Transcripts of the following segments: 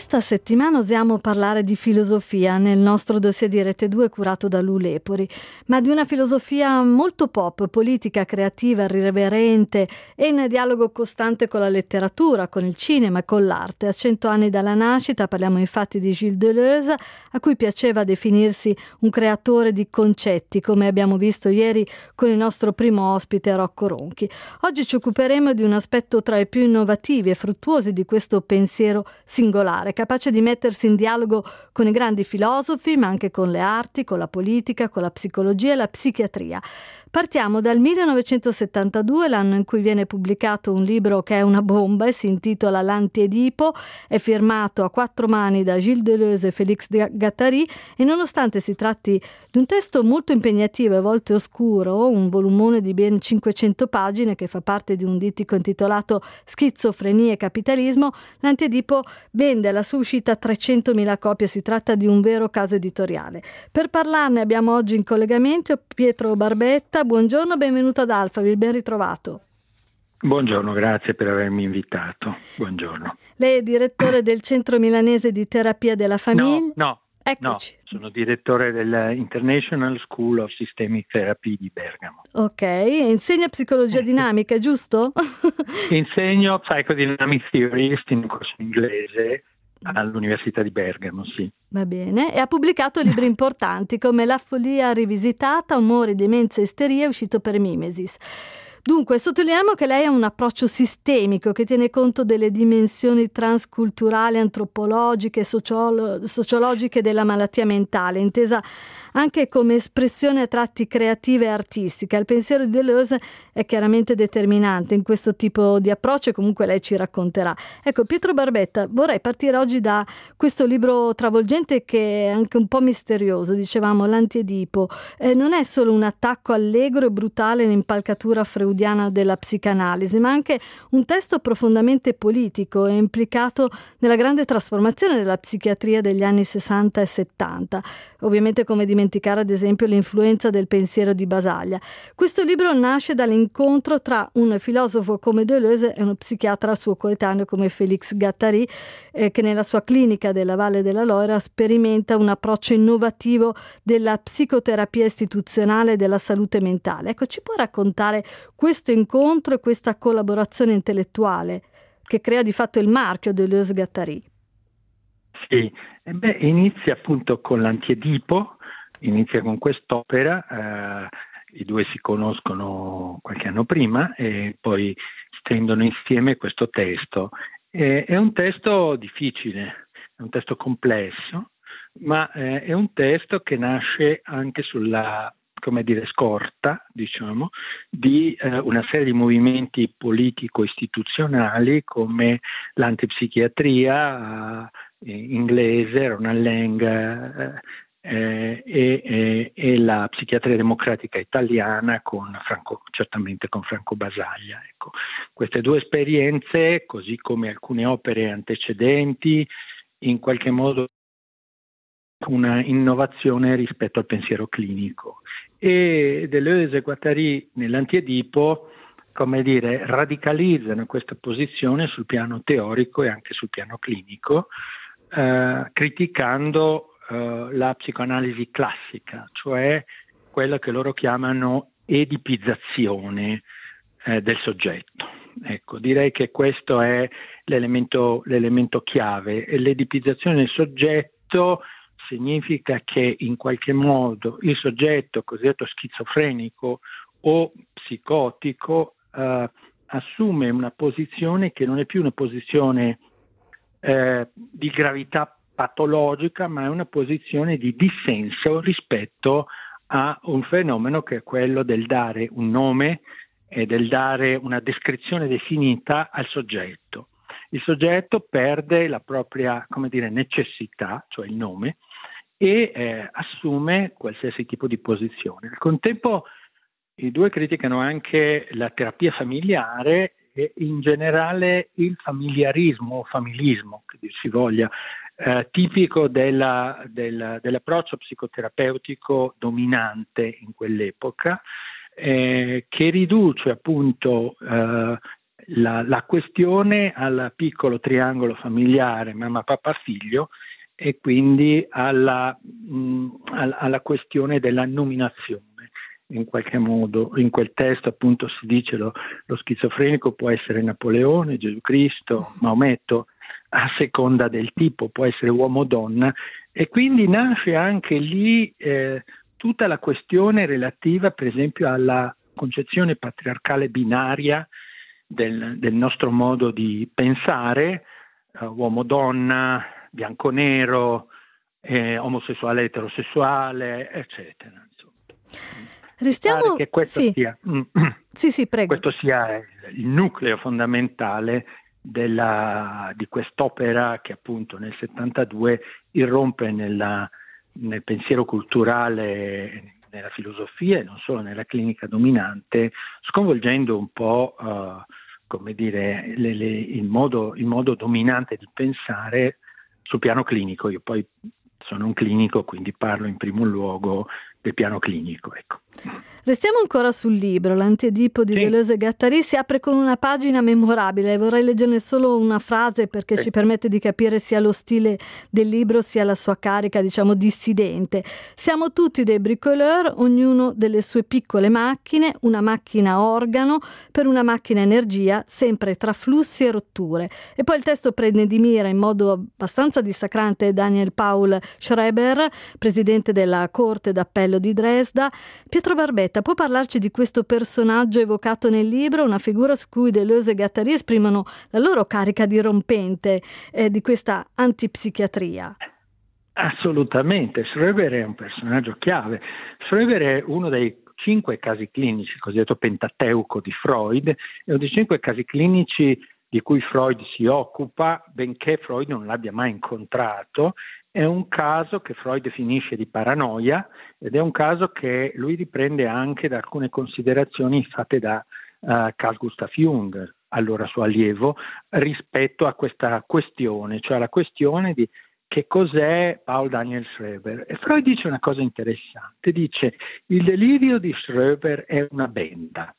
Questa settimana osiamo parlare di filosofia nel nostro dossier di Rete 2 curato da Lu Lepori, ma di una filosofia molto pop, politica, creativa, irriverente e in dialogo costante con la letteratura, con il cinema e con l'arte. A 100 anni dalla nascita parliamo infatti di Gilles Deleuze, a cui piaceva definirsi un creatore di concetti, come abbiamo visto ieri con il nostro primo ospite Rocco Ronchi. Oggi ci occuperemo di un aspetto tra i più innovativi e fruttuosi di questo pensiero singolare, capace di mettersi in dialogo con i grandi filosofi, ma anche con le arti, con la politica, con la psicologia e la psichiatria. Partiamo dal 1972, l'anno in cui viene pubblicato un libro che è una bomba e si intitola L'Antiedipo, è firmato a quattro mani da Gilles Deleuze e Félix Guattari e nonostante si tratti di un testo molto impegnativo e a volte oscuro, un volumone di ben 500 pagine che fa parte di un dittico intitolato Schizofrenia e capitalismo, L'Antiedipo vende alla sua uscita 300.000 copie, si tratta di un vero caso editoriale. Per parlarne abbiamo oggi in collegamento Pietro Barbetta. Buongiorno, benvenuto ad Alphaville, ben ritrovato. Buongiorno, grazie per avermi invitato. Buongiorno. Lei è direttore del Centro Milanese di Terapia della Famiglia? No, Eccoci. sono direttore dell'International School of Systemic Therapy di Bergamo. Ok, insegna psicologia dinamica, giusto? Insegno Psychodynamic Theorist in un corso inglese all'Università di Bergamo, sì. Va bene, e ha pubblicato libri importanti come La follia rivisitata, Umore, demenza e isteria, uscito per Mimesis. Dunque, sottolineiamo che lei ha un approccio sistemico che tiene conto delle dimensioni transculturali, antropologiche, sociologiche della malattia mentale, intesa anche come espressione a tratti creativa e artistica. Il pensiero di Deleuze è chiaramente determinante in questo tipo di approccio e comunque lei ci racconterà. Ecco, Pietro Barbetta, vorrei partire oggi da questo libro travolgente che è anche un po' misterioso, dicevamo, L'Antiedipo. Non è solo un attacco allegro e brutale all'impalcatura freudiana della psicanalisi, ma anche un testo profondamente politico e implicato nella grande trasformazione della psichiatria degli anni 60 e 70. Ovviamente, come dimenticare ad esempio l'influenza del pensiero di Basaglia. Questo libro nasce dall'incontro tra un filosofo come Deleuze e uno psichiatra suo coetaneo come Félix Guattari, che nella sua clinica della Valle della Loira sperimenta un approccio innovativo della psicoterapia istituzionale e della salute mentale. Ecco, ci può raccontare questo incontro e questa collaborazione intellettuale che crea di fatto il marchio Deleuze-Guattari? Sì, inizia appunto con L'Antiedipo, inizia con quest'opera, i due si conoscono qualche anno prima e poi stendono insieme questo testo. È un testo difficile, è un testo complesso, ma è un testo che nasce anche sulla, come dire, scorta, diciamo, di una serie di movimenti politico-istituzionali come l'antipsichiatria inglese, Ronald Lang, e la psichiatria democratica italiana certamente con Franco Basaglia. Ecco. Queste due esperienze, così come alcune opere antecedenti, in qualche modo una innovazione rispetto al pensiero clinico. E Deleuze e Guattari nell'Antiedipo, come dire, radicalizzano questa posizione sul piano teorico e anche sul piano clinico, criticando la psicoanalisi classica, cioè quella che loro chiamano edipizzazione del soggetto. Ecco, direi che questo è l'elemento chiave. E l'edipizzazione del soggetto significa che in qualche modo il soggetto cosiddetto schizofrenico o psicotico assume una posizione che non è più una posizione di gravità patologica, ma è una posizione di dissenso rispetto a un fenomeno che è quello del dare un nome e del dare una descrizione definita al soggetto. Il soggetto perde la propria, come dire, necessità, cioè il nome, e assume qualsiasi tipo di posizione. Al contempo i due criticano anche la terapia familiare e in generale il familiarismo o familismo, che dir si voglia, tipico dell'approccio psicoterapeutico dominante in quell'epoca, che riduce appunto la questione al piccolo triangolo familiare mamma, papà, figlio, e quindi alla questione della nominazione. In qualche modo, in quel testo appunto si dice lo schizofrenico può essere Napoleone, Gesù Cristo, Maometto, a seconda del tipo, può essere uomo o donna, e quindi nasce anche lì tutta la questione relativa per esempio alla concezione patriarcale binaria del nostro modo di pensare, uomo-donna, bianco-nero, omosessuale-eterosessuale, eccetera. Restiamo... che questo sì. sia, Sì, prego. Questo sia il nucleo fondamentale di quest'opera che appunto nel 72 irrompe nel pensiero culturale, nella filosofia e non solo nella clinica dominante, sconvolgendo un po' come dire il modo dominante di pensare sul piano clinico. Io poi sono un clinico, quindi parlo in primo luogo del piano clinico, ecco. Restiamo ancora sul libro. L'Antiedipo di Deleuze e Guattari si apre con una pagina memorabile. Vorrei leggerne solo una frase perché ci permette di capire sia lo stile del libro sia la sua carica, diciamo, dissidente. Siamo tutti dei bricoleur, ognuno delle sue piccole macchine, una macchina organo per una macchina energia, sempre tra flussi e rotture. E poi il testo prende di mira in modo abbastanza dissacrante Daniel Paul Schreber, presidente della Corte d'Appello di Dresda. Pietro Barbetta, può parlarci di questo personaggio evocato nel libro, una figura su cui Deleuze e Guattari esprimono la loro carica dirompente di questa antipsichiatria? Assolutamente, Schreber è un personaggio chiave. Schreber è uno dei 5 casi clinici, il cosiddetto Pentateuco di Freud, è uno dei 5 casi clinici di cui Freud si occupa, benché Freud non l'abbia mai incontrato. È un caso che Freud definisce di paranoia ed è un caso che lui riprende anche da alcune considerazioni fatte da Carl Gustav Jung, allora suo allievo, rispetto a questa questione, cioè la questione di che cos'è Paul Daniel Schreber. E Freud dice una cosa interessante, dice il delirio di Schreber è una benda,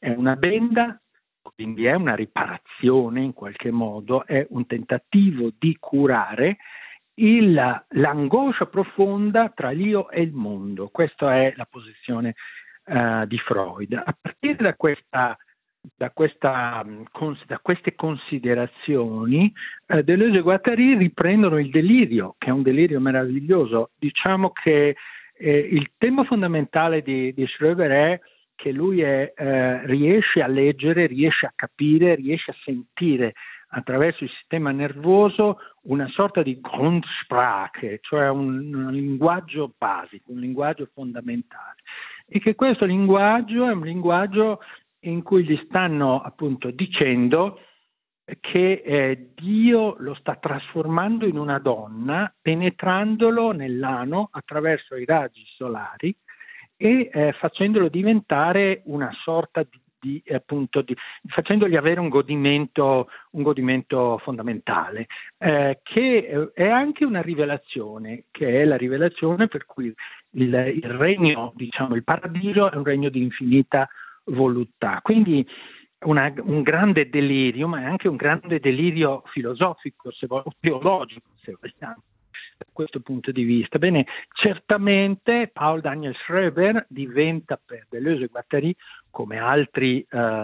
quindi è una riparazione in qualche modo, è un tentativo di curare l'angoscia profonda tra l'io e il mondo. Questa è la posizione di Freud. A partire da queste considerazioni, Deleuze e Guattari riprendono il delirio, che è un delirio meraviglioso. Diciamo che il tema fondamentale di Schreber è che lui riesce a leggere, riesce a capire, riesce a sentire attraverso il sistema nervoso una sorta di Grundsprache, cioè un linguaggio basico, un linguaggio fondamentale, e che questo linguaggio è un linguaggio in cui gli stanno appunto dicendo che Dio lo sta trasformando in una donna, penetrandolo nell'ano attraverso i raggi solari e facendolo diventare una sorta facendogli avere un godimento fondamentale, che è anche una rivelazione, che è la rivelazione per cui il regno, diciamo il paradiso, è un regno di infinita voluttà. Quindi un grande delirio, ma è anche un grande delirio filosofico, teologico, se vogliamo, da questo punto di vista. Bene, certamente Paul Daniel Schreber diventa per Deleuze e Guattari, come altri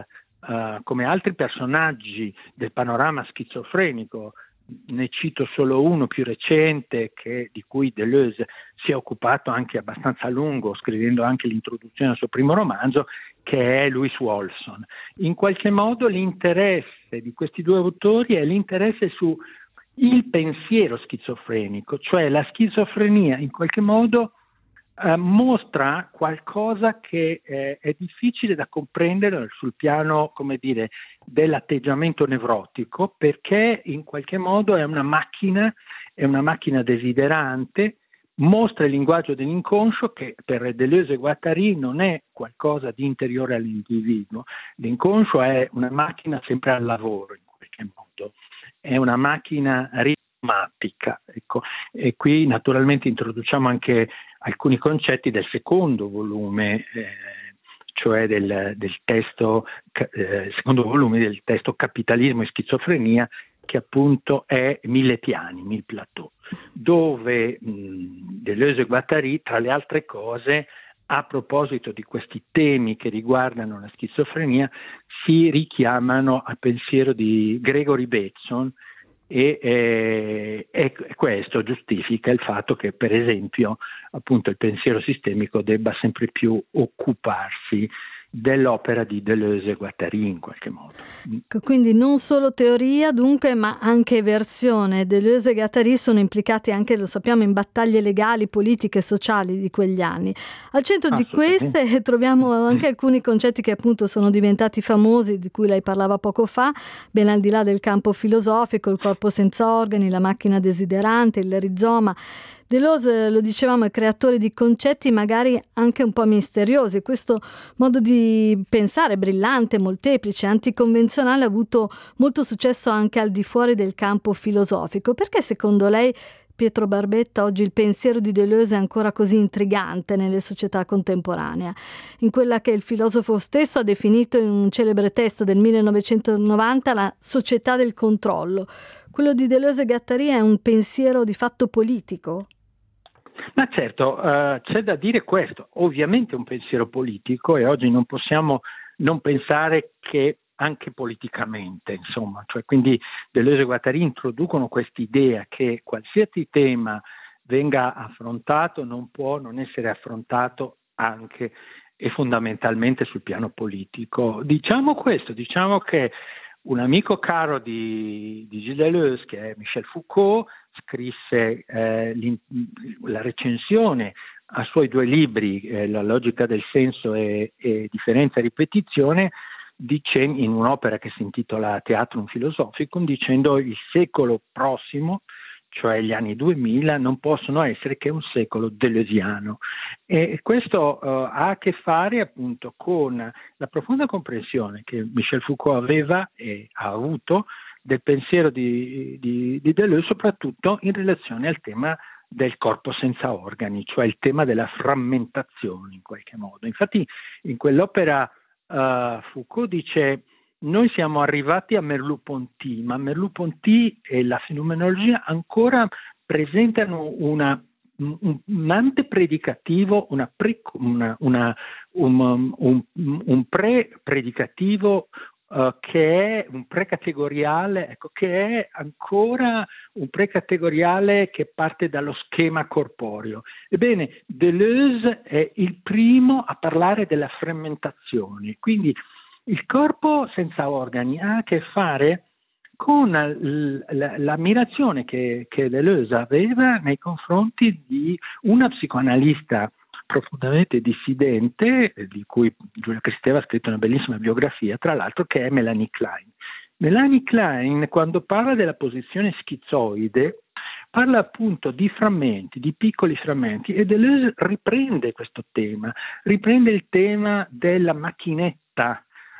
personaggi del panorama schizofrenico. Ne cito solo uno più recente di cui Deleuze si è occupato anche abbastanza a lungo, scrivendo anche l'introduzione al suo primo romanzo, che è Louis Wolfson. In qualche modo l'interesse di questi due autori è l'interesse su il pensiero schizofrenico, cioè la schizofrenia in qualche modo mostra qualcosa che è difficile da comprendere sul piano, come dire, dell'atteggiamento nevrotico, perché in qualche modo è una macchina desiderante, mostra il linguaggio dell'inconscio che per Deleuze e Guattari non è qualcosa di interiore all'individuo. L'inconscio è una macchina sempre al lavoro in qualche modo, è una macchina ritmatica, ecco. E qui naturalmente introduciamo anche alcuni concetti del secondo volume cioè del testo, secondo volume del testo Capitalismo e schizofrenia, che appunto è Mille piani, Mille plateaux, dove Deleuze e Guattari, tra le altre cose, a proposito di questi temi che riguardano la schizofrenia, si richiamano al pensiero di Gregory Bateson, e questo giustifica il fatto che, per esempio, appunto il pensiero sistemico debba sempre più occuparsi dell'opera di Deleuze e Guattari in qualche modo. Quindi non solo teoria dunque, ma anche versione. Deleuze e Guattari sono implicati anche, lo sappiamo, in battaglie legali, politiche e sociali di quegli anni. Al centro di queste troviamo anche alcuni concetti che appunto sono diventati famosi, di cui lei parlava poco fa, ben al di là del campo filosofico: il corpo senza organi, la macchina desiderante, il rizoma. Deleuze, lo dicevamo, è creatore di concetti magari anche un po' misteriosi. Questo modo di pensare brillante, molteplice, anticonvenzionale ha avuto molto successo anche al di fuori del campo filosofico. Perché secondo lei, Pietro Barbetta, oggi il pensiero di Deleuze è ancora così intrigante nelle società contemporanee? In quella che il filosofo stesso ha definito in un celebre testo del 1990 la società del controllo. Quello di Deleuze e Guattari è un pensiero di fatto politico? Ma certo, c'è da dire questo. Ovviamente è un pensiero politico, e oggi non possiamo non pensare che anche politicamente, insomma, cioè, quindi Deleuze e Guattari introducono quest'idea che qualsiasi tema venga affrontato non può non essere affrontato anche e fondamentalmente sul piano politico. Diciamo questo, diciamo che un amico caro di Gilles Deleuze, che è Michel Foucault, scrisse la recensione ai suoi 2 libri, La logica del senso e Differenza e ripetizione, in un'opera che si intitola Theatrum Philosophicum, dicendo: il secolo prossimo, cioè gli anni 2000, non possono essere che un secolo deleuziano. E questo ha a che fare appunto con la profonda comprensione che Michel Foucault aveva e ha avuto del pensiero di Deleuze, soprattutto in relazione al tema del corpo senza organi, cioè il tema della frammentazione in qualche modo. Infatti in quell'opera Foucault dice: noi siamo arrivati a Merleau-Ponty, ma Merleau-Ponty e la fenomenologia ancora presentano un antepredicativo, un pre-predicativo che è un precategoriale, ecco, che è ancora un precategoriale che parte dallo schema corporeo. Ebbene, Deleuze è il primo a parlare della frammentazione, quindi il corpo senza organi ha a che fare con l'ammirazione che Deleuze aveva nei confronti di una psicoanalista profondamente dissidente, di cui Giulia Kristeva ha scritto una bellissima biografia, tra l'altro, che è Melanie Klein. Melanie Klein, quando parla della posizione schizoide, parla appunto di frammenti, di piccoli frammenti, e Deleuze riprende questo tema, riprende il tema della macchinetta,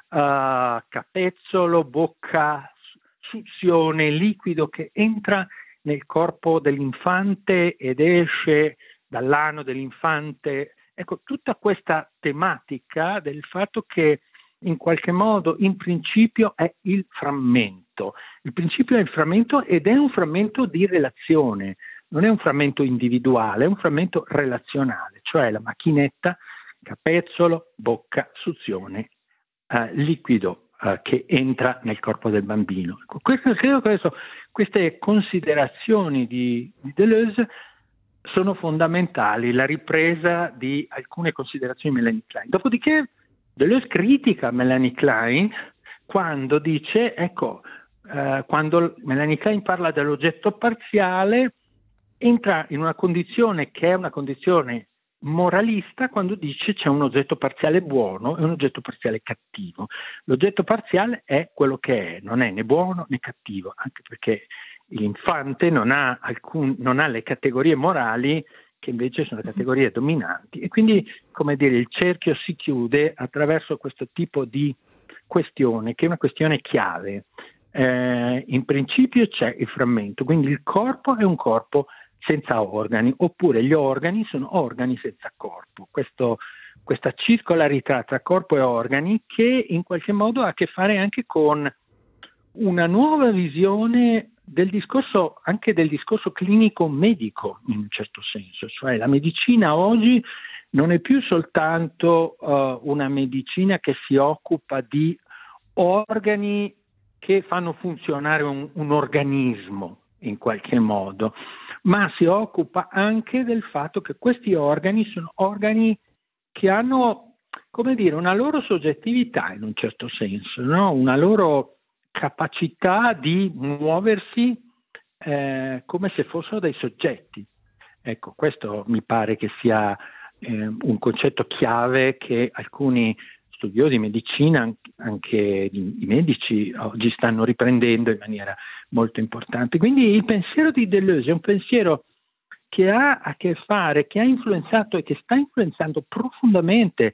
capezzolo, bocca, suzione, liquido che entra nel corpo dell'infante ed esce dall'ano dell'infante. Ecco, tutta questa tematica del fatto che in qualche modo in principio è il frammento. Il principio è il frammento, ed è un frammento di relazione, non è un frammento individuale, è un frammento relazionale, cioè la macchinetta, capezzolo, bocca, suzione, liquido che entra nel corpo del bambino. Ecco, credo che queste considerazioni di Deleuze sono fondamentali, la ripresa di alcune considerazioni di Melanie Klein. Dopodiché Deleuze critica Melanie Klein quando dice, quando Melanie Klein parla dell'oggetto parziale, entra in una condizione che è una condizione moralista quando dice c'è un oggetto parziale buono e un oggetto parziale cattivo. L'oggetto parziale è quello che è, non è né buono né cattivo, anche perché l'infante non ha le categorie morali che invece sono le categorie dominanti, e quindi, come dire, il cerchio si chiude attraverso questo tipo di questione, che è una questione chiave. In principio c'è il frammento, quindi il corpo è un corpo senza organi, oppure gli organi sono organi senza corpo. Questo questa circolarità tra corpo e organi che in qualche modo ha a che fare anche con una nuova visione del discorso, anche del discorso clinico medico in un certo senso, cioè la medicina oggi non è più soltanto una medicina che si occupa di organi che fanno funzionare un organismo in qualche modo, ma si occupa anche del fatto che questi organi sono organi che hanno, come dire, una loro soggettività in un certo senso, no? Una loro capacità di muoversi come se fossero dei soggetti. Ecco, questo mi pare che sia un concetto chiave che alcuni studiosi di medicina, anche i medici, oggi stanno riprendendo in maniera molto importante. Quindi il pensiero di Deleuze è un pensiero che ha a che fare, che ha influenzato e che sta influenzando profondamente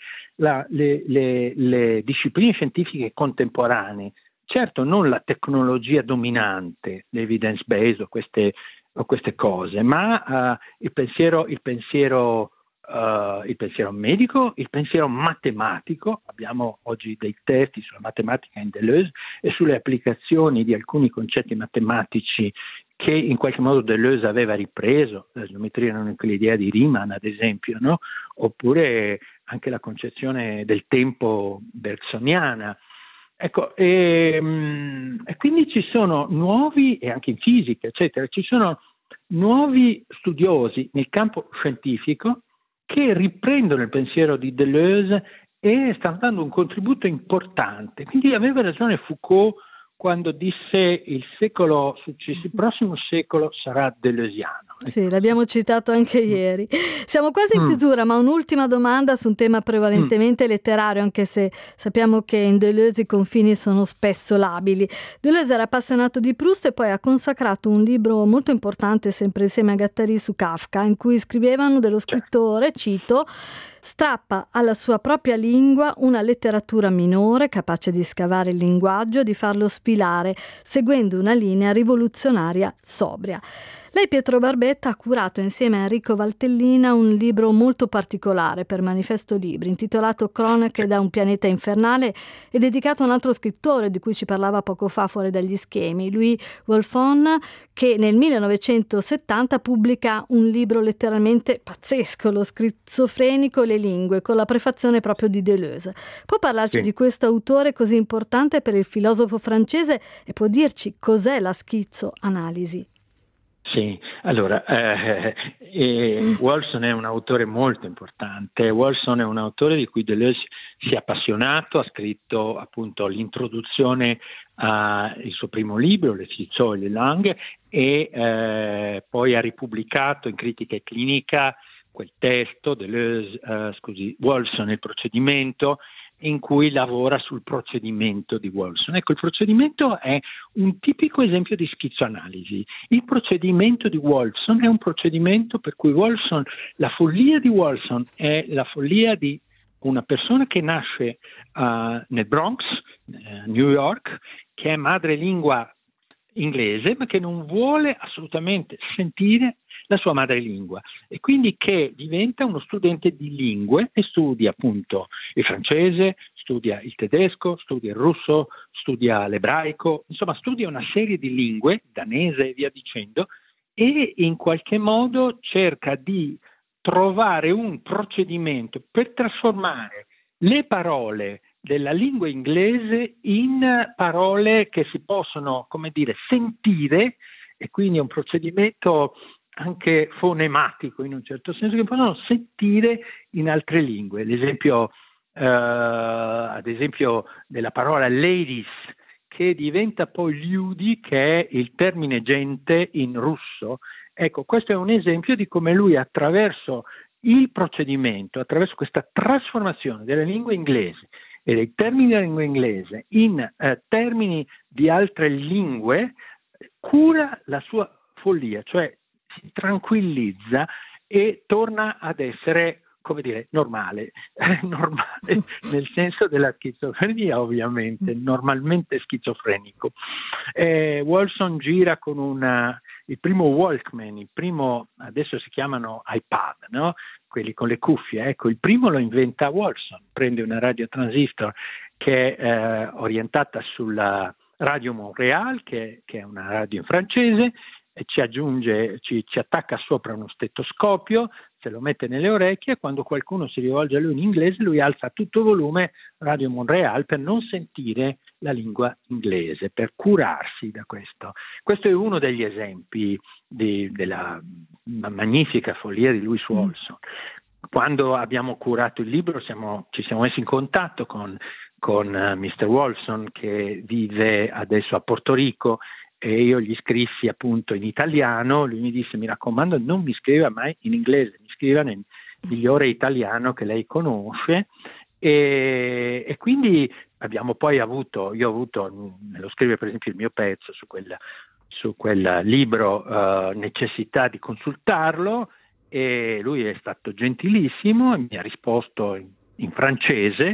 le discipline scientifiche contemporanee. Certo, non la tecnologia dominante, l'evidence based o queste cose, ma il pensiero medico, il pensiero matematico. Abbiamo oggi dei testi sulla matematica in Deleuze e sulle applicazioni di alcuni concetti matematici che in qualche modo Deleuze aveva ripreso, la geometria non euclidea di Riemann ad esempio, no? Oppure anche la concezione del tempo bergsoniana. Ecco, e quindi ci sono nuovi, e anche in fisica, eccetera, ci sono nuovi studiosi nel campo scientifico che riprendono il pensiero di Deleuze e stanno dando un contributo importante. Quindi aveva ragione Foucault quando disse il prossimo secolo sarà deleuziano. Sì, l'abbiamo citato anche ieri. Siamo quasi in chiusura, ma un'ultima domanda su un tema prevalentemente letterario, anche se sappiamo che in Deleuze i confini sono spesso labili. Deleuze era appassionato di Proust e poi ha consacrato un libro molto importante, sempre insieme a Guattari, su Kafka, in cui scrivevano dello scrittore, cito: strappa alla sua propria lingua una letteratura minore, capace di scavare il linguaggio, di farlo sfilare, seguendo una linea rivoluzionaria sobria. Lei, Pietro Barbetta, ha curato insieme a Enrico Valtellina un libro molto particolare per Manifesto Libri, intitolato Cronache da un pianeta infernale, e dedicato a un altro scrittore di cui ci parlava poco fa fuori dagli schemi, Louis Wolfson, che nel 1970 pubblica un libro letteralmente pazzesco, Lo schizofrenico e le lingue, con la prefazione proprio di Deleuze. Può parlarci di questo autore così importante per il filosofo francese e può dirci cos'è la schizoanalisi? Sì, allora, Wolfson è un autore molto importante. Wolfson è un autore di cui Deleuze si è appassionato, ha scritto appunto l'introduzione al suo primo libro, Le schizo e le langue, e poi ha ripubblicato in Critica e Clinica quel testo, Wolfson e il procedimento, in cui lavora sul procedimento di Wolfson. Ecco, il procedimento è un tipico esempio di schizoanalisi. Il procedimento di Wolfson è un procedimento per cui la follia di Wolfson è la follia di una persona che nasce nel Bronx, New York, che è madrelingua inglese, ma che non vuole assolutamente sentire la sua madrelingua, e quindi che diventa uno studente di lingue e studia appunto il francese, studia il tedesco, studia il russo, studia l'ebraico, insomma studia una serie di lingue, danese e via dicendo, e in qualche modo cerca di trovare un procedimento per trasformare le parole della lingua inglese in parole che si possono, come dire, sentire, e quindi è un procedimento anche fonematico in un certo senso, che possono sentire in altre lingue. L'esempio, ad esempio, della parola ladies, che diventa poi ljudi, che è il termine gente in russo. Ecco, questo è un esempio di come lui, attraverso il procedimento, attraverso questa trasformazione delle lingue inglesi e dei termini della lingua inglese in termini di altre lingue, cura la sua follia, cioè si tranquillizza e torna ad essere, come dire, normale nel senso della schizofrenia, ovviamente, normalmente schizofrenico. Wolfson gira con una il primo Walkman, il primo, adesso si chiamano iPad, no? Quelli con le cuffie, ecco, il primo lo inventa Wolfson, prende una radiotransistor che è orientata sulla Radio Montréal, che è una radio in francese, e ci attacca sopra uno stetoscopio, se lo mette nelle orecchie, e quando qualcuno si rivolge a lui in inglese, lui alza a tutto volume Radio Montréal per non sentire la lingua inglese, per curarsi da questo. Questo è uno degli esempi della magnifica follia di Louis Wolfson. Quando abbiamo curato il libro ci siamo messi in contatto con Mr. Wolfson, che vive adesso a Porto Rico, e io gli scrissi appunto in italiano. Lui mi disse: mi raccomando, non mi scriva mai in inglese, mi scriva nel migliore italiano che lei conosce. E quindi io ho avuto nello scrivere per esempio il mio pezzo su quel libro, necessità di consultarlo, e lui è stato gentilissimo e mi ha risposto in francese.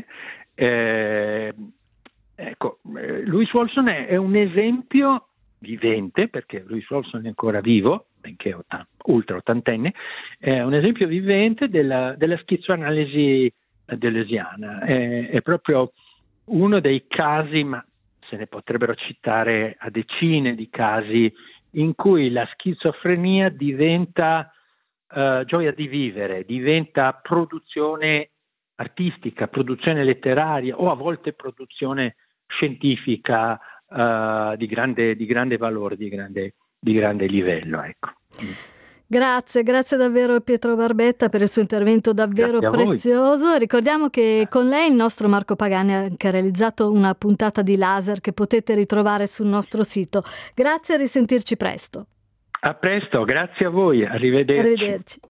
Louis Wolfson è un esempio vivente, perché Louis Wolfson è ancora vivo, benché ultra ottantenne, è un esempio vivente della schizoanalisi deleuziana. È proprio uno dei casi, ma se ne potrebbero citare a decine di casi, in cui la schizofrenia diventa gioia di vivere, diventa produzione artistica, produzione letteraria, o a volte produzione scientifica di grande valore, di grande livello, ecco. Grazie davvero Pietro Barbetta per il suo intervento davvero prezioso. Ricordiamo che con lei il nostro Marco Pagani ha anche realizzato una puntata di Laser che potete ritrovare sul nostro sito. Grazie, a risentirci presto. A presto, grazie a voi, arrivederci.